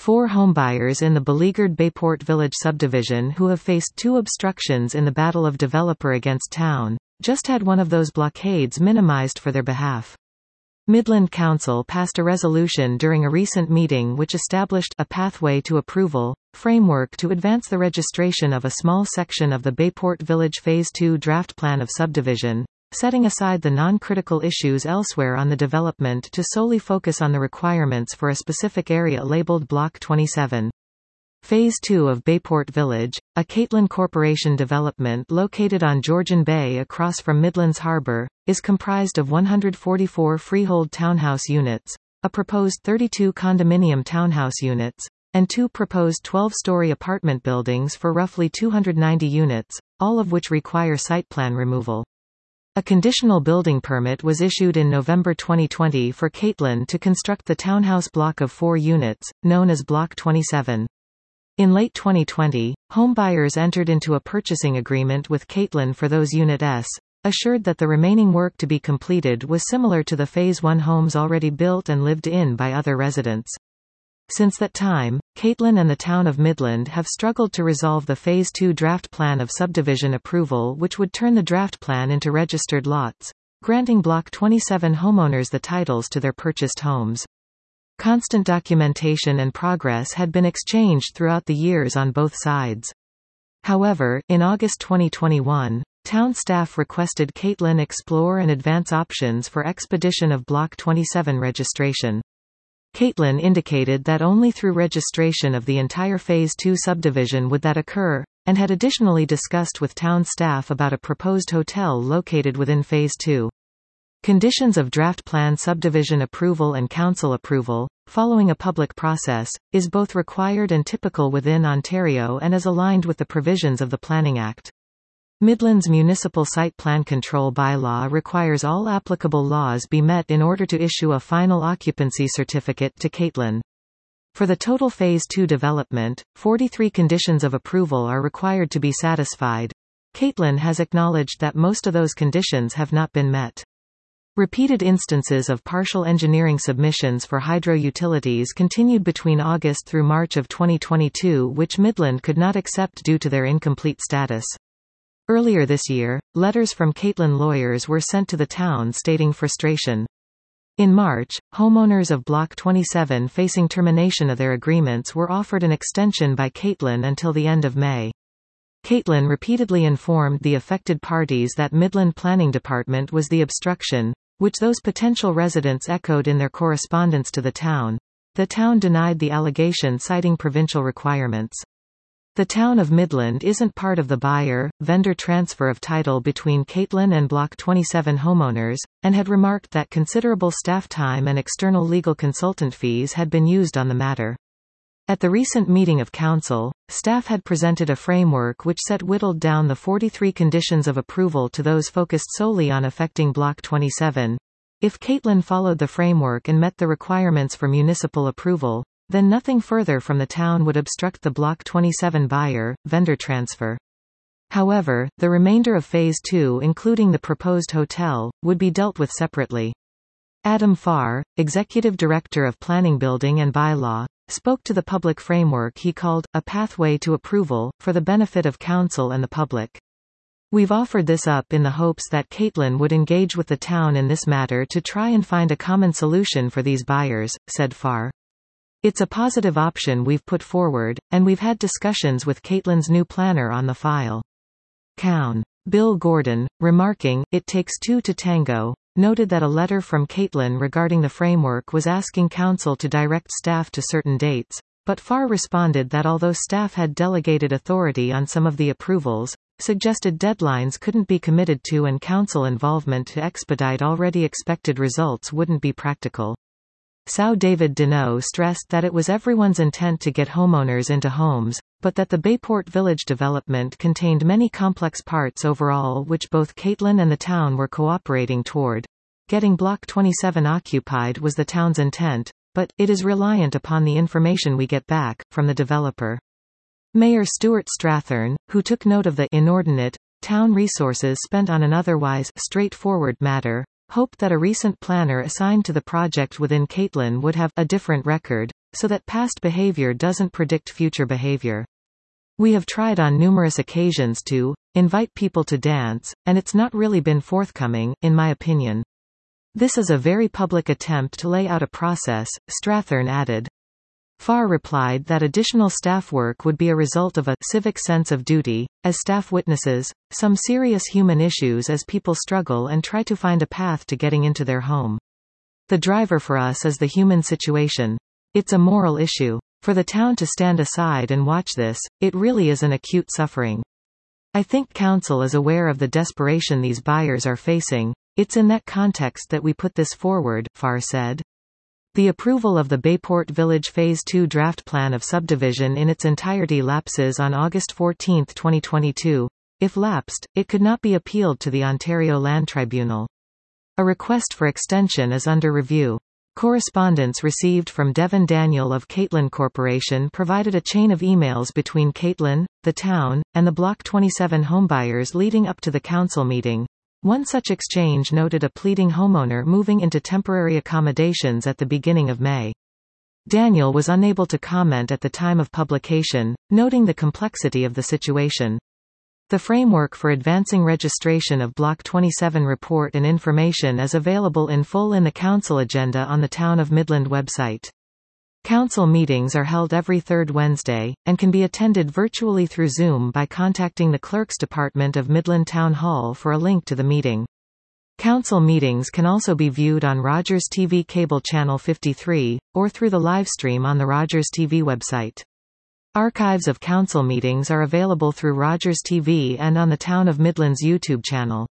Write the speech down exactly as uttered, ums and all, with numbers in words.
Four homebuyers in the beleaguered Bayport Village subdivision who have faced two obstructions in the battle of developer against town, just had one of those blockades minimized for their behalf. Midland Council passed a resolution during a recent meeting which established a pathway to approval framework to advance the registration of a small section of the Bayport Village Phase two draft plan of subdivision, setting aside the non-critical issues elsewhere on the development to solely focus on the requirements for a specific area labeled Block twenty-seven. Phase two of Bayport Village, a Catlin Corporation development located on Georgian Bay across from Midlands Harbour, is comprised of one hundred forty-four freehold townhouse units, a proposed thirty-two condominium townhouse units, and two proposed twelve-story apartment buildings for roughly two hundred ninety units, all of which require site plan removal. A conditional building permit was issued in November twenty twenty for Catlin to construct the townhouse block of four units, known as Block twenty-seven. In late twenty twenty, homebuyers entered into a purchasing agreement with Catlin for those Unit S, assured that the remaining work to be completed was similar to the Phase one homes already built and lived in by other residents. Since that time, Catlin and the town of Midland have struggled to resolve the Phase two draft plan of subdivision approval, which would turn the draft plan into registered lots, granting Block twenty-seven homeowners the titles to their purchased homes. Constant documentation and progress had been exchanged throughout the years on both sides. However, in August twenty twenty-one, town staff requested Catlin explore and advance options for expedition of Block twenty-seven registration. Catlin indicated that only through registration of the entire Phase two subdivision would that occur, and had additionally discussed with town staff about a proposed hotel located within Phase two. Conditions of draft plan subdivision approval and council approval, following a public process, is both required and typical within Ontario and is aligned with the provisions of the Planning Act. Midland's Municipal Site Plan Control Bylaw requires all applicable laws be met in order to issue a final occupancy certificate to Catlin. For the total Phase two development, forty-three conditions of approval are required to be satisfied. Catlin has acknowledged that most of those conditions have not been met. Repeated instances of partial engineering submissions for hydro utilities continued between August through March of twenty twenty-two, which Midland could not accept due to their incomplete status. Earlier this year, letters from Catlin lawyers were sent to the town stating frustration. In March, homeowners of Block twenty-seven facing termination of their agreements were offered an extension by Catlin until the end of May. Catlin repeatedly informed the affected parties that Midland Planning Department was the obstruction, which those potential residents echoed in their correspondence to the town. The town denied the allegation, citing provincial requirements. The town of Midland isn't part of the buyer-vendor transfer of title between Catlin and Block twenty-seven homeowners, and had remarked that considerable staff time and external legal consultant fees had been used on the matter. At the recent meeting of council, staff had presented a framework which set whittled down the forty-three conditions of approval to those focused solely on affecting Block twenty-seven. If Catlin followed the framework and met the requirements for municipal approval, then nothing further from the town would obstruct the Block twenty-seven buyer-vendor transfer. However, the remainder of Phase two, including the proposed hotel, would be dealt with separately. Adam Farr, Executive Director of Planning, Building and Bylaw, spoke to the public framework he called a pathway to approval, for the benefit of council and the public. We've offered this up in the hopes that Catlin would engage with the town in this matter to try and find a common solution for these buyers, said Farr. It's a positive option we've put forward, and we've had discussions with Catlin's new planner on the file. Cown. Bill Gordon, remarking, "It takes two to tango," noted that a letter from Catlin regarding the framework was asking council to direct staff to certain dates, but Farr responded that although staff had delegated authority on some of the approvals, suggested deadlines couldn't be committed to and council involvement to expedite already expected results wouldn't be practical. Sir David Deneau stressed that it was everyone's intent to get homeowners into homes, but that the Bayport Village development contained many complex parts overall which both Catlin and the town were cooperating toward. Getting Block twenty-seven occupied was the town's intent, but it is reliant upon the information we get back from the developer. Mayor Stuart Strathern, who took note of the inordinate town resources spent on an otherwise straightforward matter, hoped that a recent planner assigned to the project within Catlin would have a different record, so that past behavior doesn't predict future behavior. We have tried on numerous occasions to invite people to dance, and it's not really been forthcoming, in my opinion. This is a very public attempt to lay out a process, Strathern added. Farr replied that additional staff work would be a result of a civic sense of duty, as staff witnesses some serious human issues as people struggle and try to find a path to getting into their home. The driver for us is the human situation. It's a moral issue. For the town to stand aside and watch this, it really is an acute suffering. I think council is aware of the desperation these buyers are facing. It's in that context that we put this forward, Farr said. The approval of the Bayport Village Phase two draft plan of subdivision in its entirety lapses on August fourteenth twenty twenty-two. If lapsed, it could not be appealed to the Ontario Land Tribunal. A request for extension is under review. Correspondence received from Devin Daniel of Caitlin Corporation provided a chain of emails between Caitlin, the town, and the Block twenty-seven homebuyers leading up to the council meeting. One such exchange noted a pleading homeowner moving into temporary accommodations at the beginning of May. Daniel was unable to comment at the time of publication, noting the complexity of the situation. The framework for advancing registration of Block twenty-seven report and information is available in full in the Council agenda on the Town of Midland website. Council meetings are held every third Wednesday, and can be attended virtually through Zoom by contacting the Clerk's Department of Midland Town Hall for a link to the meeting. Council meetings can also be viewed on Rogers T V Cable Channel fifty-three, or through the livestream on the Rogers T V website. Archives of council meetings are available through Rogers T V and on the Town of Midland's YouTube channel.